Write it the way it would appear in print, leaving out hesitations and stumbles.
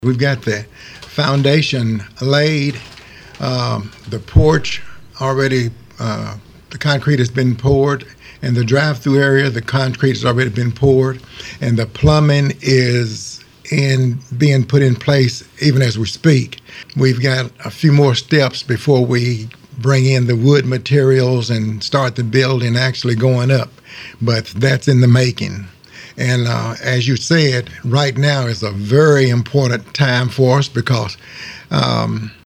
We've got the foundation laid, the porch already, the concrete has been poured. In the drive-through area, the concrete has already been poured, and the plumbing is being put in place even as we speak. We've got a few more steps before we bring in the wood materials and start the building actually going up, but that's in the making. And as you said, right now is a very important time for us because